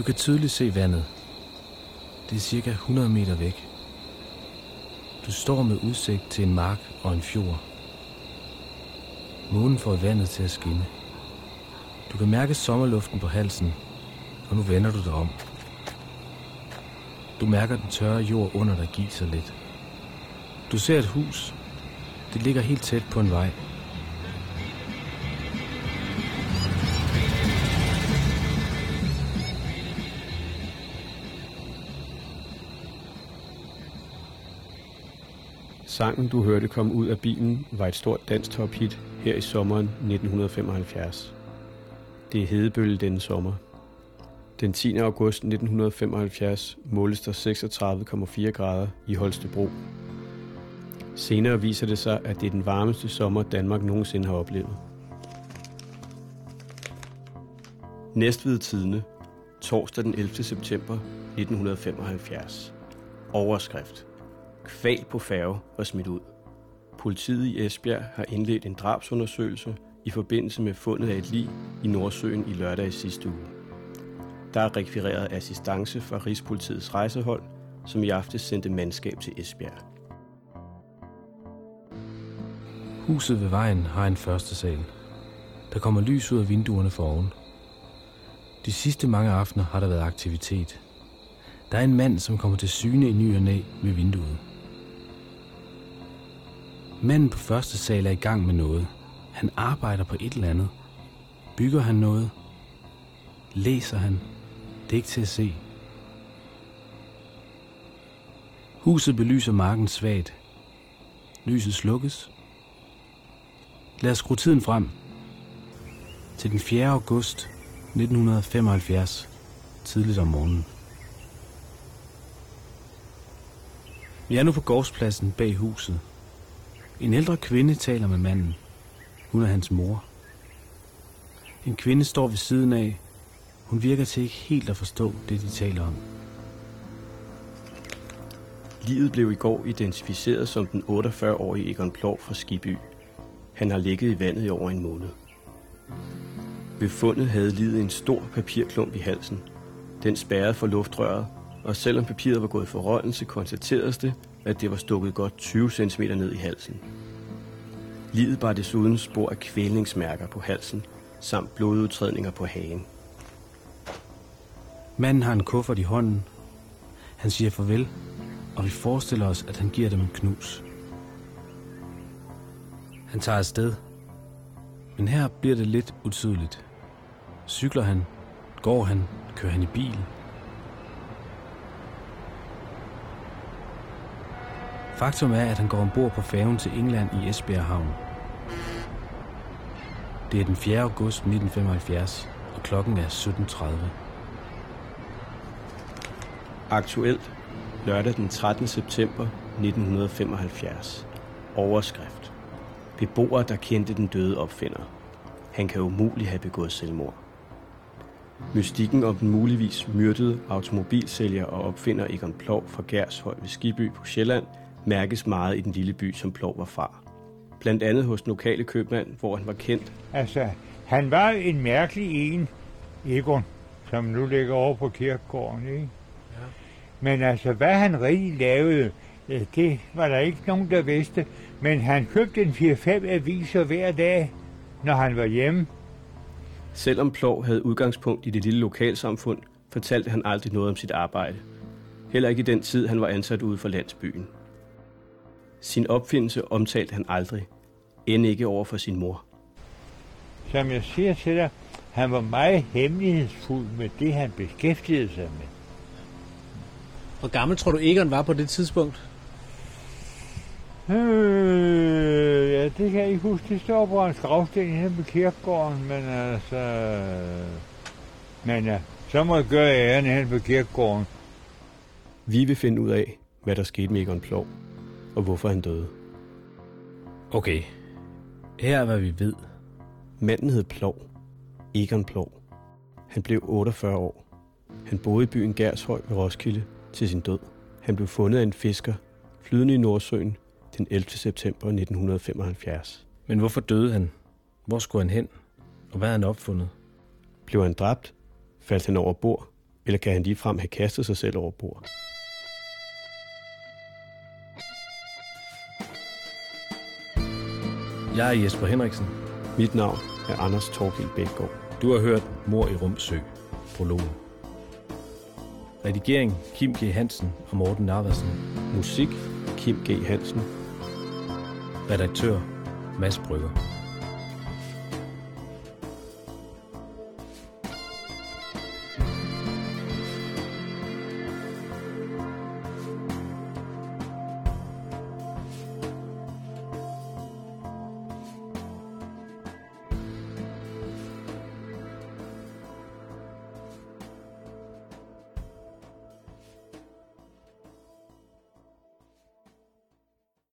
Du kan tydeligt se vandet. Det er cirka 100 meter væk. Du står med udsigt til en mark og en fjord. Månen får vandet til at skinne. Du kan mærke sommerluften på halsen, og nu vender du dig om. Du mærker den tørre jord under dig give sig lidt. Du ser et hus. Det ligger helt tæt på en vej. Sangen, du hørte komme ud af bilen, var et stort dansk tophit her i sommeren 1975. Det er hedebølge denne sommer. Den 10. august 1975 måles der 36,4 grader i Holstebro. Senere viser det sig, at det er den varmeste sommer, Danmark nogensinde har oplevet. Næstved Tidende, torsdag den 11. september 1975. Overskrift: Kval på færge og smidt ud. Politiet i Esbjerg har indledt en drabsundersøgelse i forbindelse med fundet af et lig i Nordsøen i lørdag i sidste uge. Der er rekvireret assistance fra Rigspolitiets rejsehold, som i aftes sendte mandskab til Esbjerg. Huset ved vejen har en første sal. Der kommer lys ud af vinduerne foroven. De sidste mange aftener har der været aktivitet. Der er en mand, som kommer til syne i ny og næ ved vinduet. Manden på første sal er i gang med noget. Han arbejder på et eller andet. Bygger han noget? Læser han? Det er ikke til at se. Huset belyser marken svagt. Lyset slukkes. Lad os skrue tiden frem til den 4. august 1975, tidligt om morgenen. Vi er nu på gårdspladsen bag huset. En ældre kvinde taler med manden. Hun er hans mor. En kvinde står ved siden af. Hun virker til ikke helt at forstå det, de taler om. Liget blev i går identificeret som den 48-årige Egon Plov fra Skiby. Han har ligget i vandet i over en måned. Ved fundet havde liget en stor papirklump i halsen. Den spærrede for luftrøret, og selvom papiret var gået i forrådnelse, konstateredes det, at det var stukket godt 20 cm ned i halsen. Liget bar desuden spor af kvælningsmærker på halsen, samt blodudtrædninger på hagen. Manden har en kuffert i hånden. Han siger farvel, og vi forestiller os, at han giver dem en knus. Han tager afsted, men her bliver det lidt utydeligt. Cykler han? Går han? Kører han i bil? Faktum er, at han går ombord på færgen til England i Esbjerg Havn. Det er den 4. august 1975, og klokken er 17:30. Aktuelt lørdag den 13. september 1975. Overskrift: Beboere, der kendte den døde opfinder. Han kan umuligt have begået selvmord. Mystikken om den muligvis myrdede automobilsælger og opfinder Egon Plov fra Gershøj ved Skiby på Sjælland mærkes meget i den lille by, som Plov var fra. Blandt andet hos den lokale købmand, hvor han var kendt. Altså, han var en mærkelig en, Egon, som nu ligger over på kirkegården, ikke? Ja. Men altså, hvad han rigtig lavede, det var der ikke nogen, der vidste. Men han købte en 4-5 aviser hver dag, når han var hjemme. Selvom Plov havde udgangspunkt i det lille lokalsamfund, fortalte han aldrig noget om sit arbejde. Heller ikke i den tid, han var ansat ude for landsbyen. Sin opfindelse omtalte han aldrig, end ikke over for sin mor. Som jeg siger til dig, han var meget hemmelighedsfuld med det, han beskæftigede sig med. Hvor gammel tror du Egon var på det tidspunkt? Ja, det kan jeg ikke huske. Det står på hans gravsten her på kirkegården, men altså... Men ja, så må jeg gøre æren hen på kirkegården. Vi vil finde ud af, hvad der skete med Egon Plov, og hvorfor han døde. Okay, her er hvad vi ved. Manden hed Plov. Egon Plov. Han blev 48 år. Han boede i byen Gershøj ved Roskilde til sin død. Han blev fundet af en fisker, flydende i Nordsøen, den 11. september 1975. Men hvorfor døde han? Hvor skulle han hen? Og hvad havde han opfundet? Blev han dræbt? Faldt han over bord? Eller kan han ligefrem have kastet sig selv over bord? Jeg er Jesper Henriksen. Mit navn er Anders Torkild Bækgaard. Du har hørt Mord i Rumsø, prologen. Redigering Kim G. Hansen og Morten Narvesen. Musik Kim G. Hansen. Redaktør Mads Brygger.